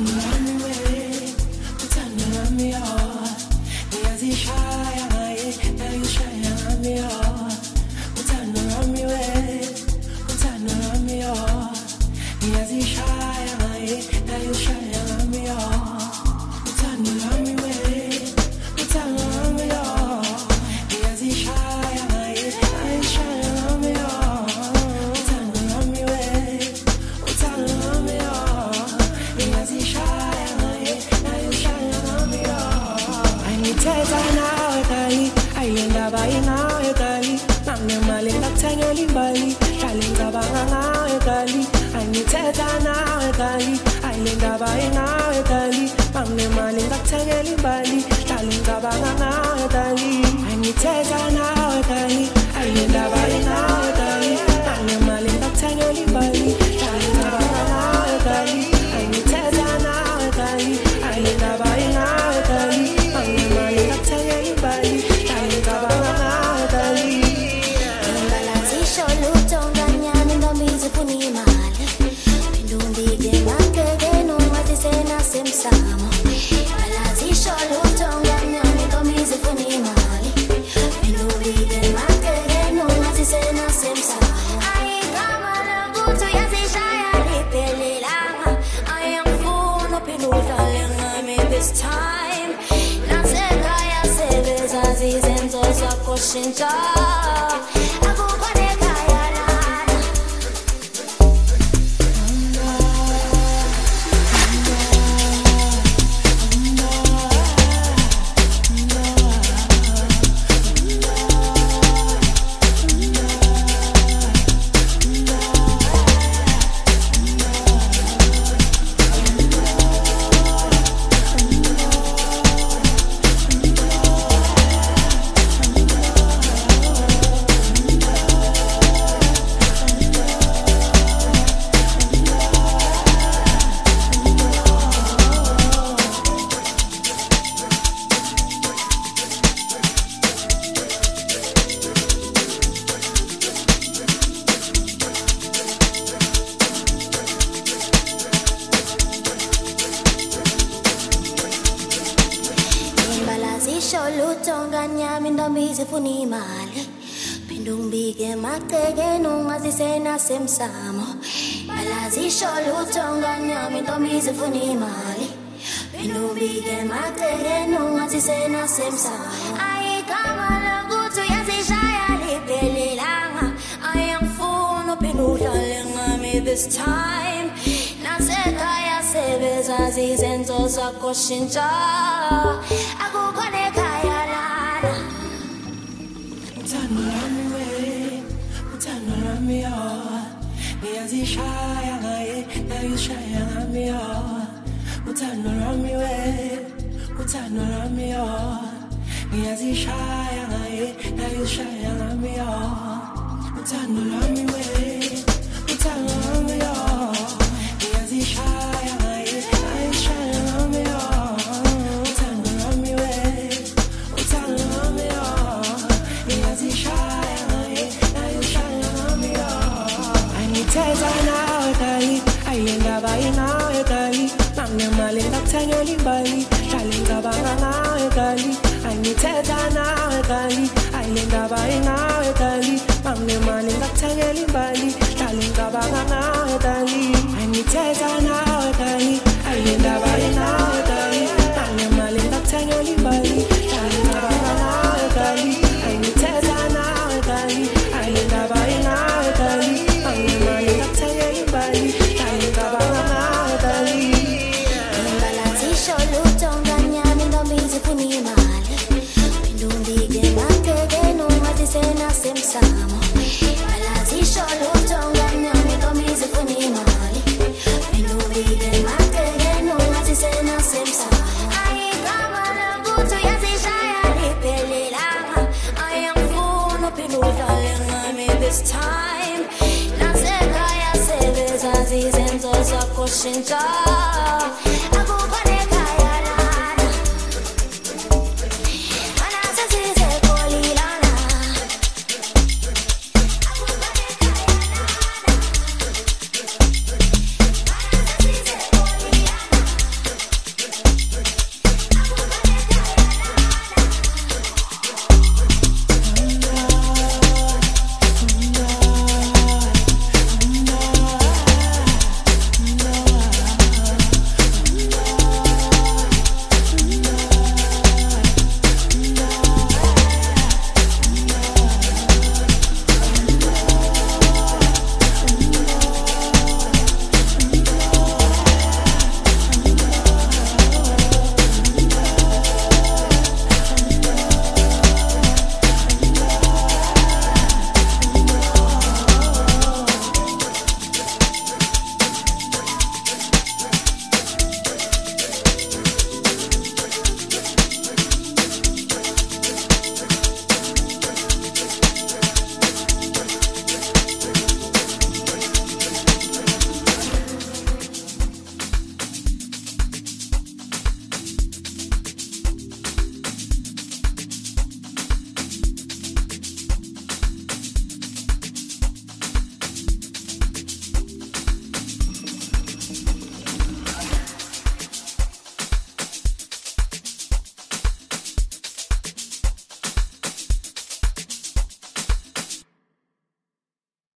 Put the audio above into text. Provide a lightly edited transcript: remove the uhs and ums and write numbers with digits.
Semsamo balazisho lutonganya mintomizi funi mali pinubike matereno azisena semsamo ai kama lagutu yazishaya lipelelanga I am funo pinudalenga me this time nasekaya sebeza zizenzo zakho shintsha akukhona ekhaya lana Yazishaya ngaye, nayushaya ngamiyo. Uthando lwami we, uthando lwami yo. Yazishaya ngaye, nayushaya ngamiyo. Uthando lwami we, uthando lwami yo. Yazishaya ngaye, nayushaya ngamiyo. Uthando lwami we, uthando lwami yo. Yazishaya ngaye, nayushaya ngamiyo. Teza nawe kali, ayenda bayi nawe kali. Mange malenga kuthengela imbali, shalenga banga nawe kali. Ayithetha nawe kali, ayenda bayi nawe kali. Mange malenga kuthengela imbali, shalenga banga nawe kali. Ayithetha nawe kali, ayenda bayi nawe kali. Mange malenga kuthengela imbali, shalenga banga nawe kali. Ayithetha nawe kali, ayenda bayi nawe kali. Semsamo balazisho lutonganya mintomizi funi mali pinubike matereno azisena semsamo ai kama lagutu yazishaya lipelelanga I am funo pinudalenga me this time nasekaya sebeza zizenzo zakho shintsha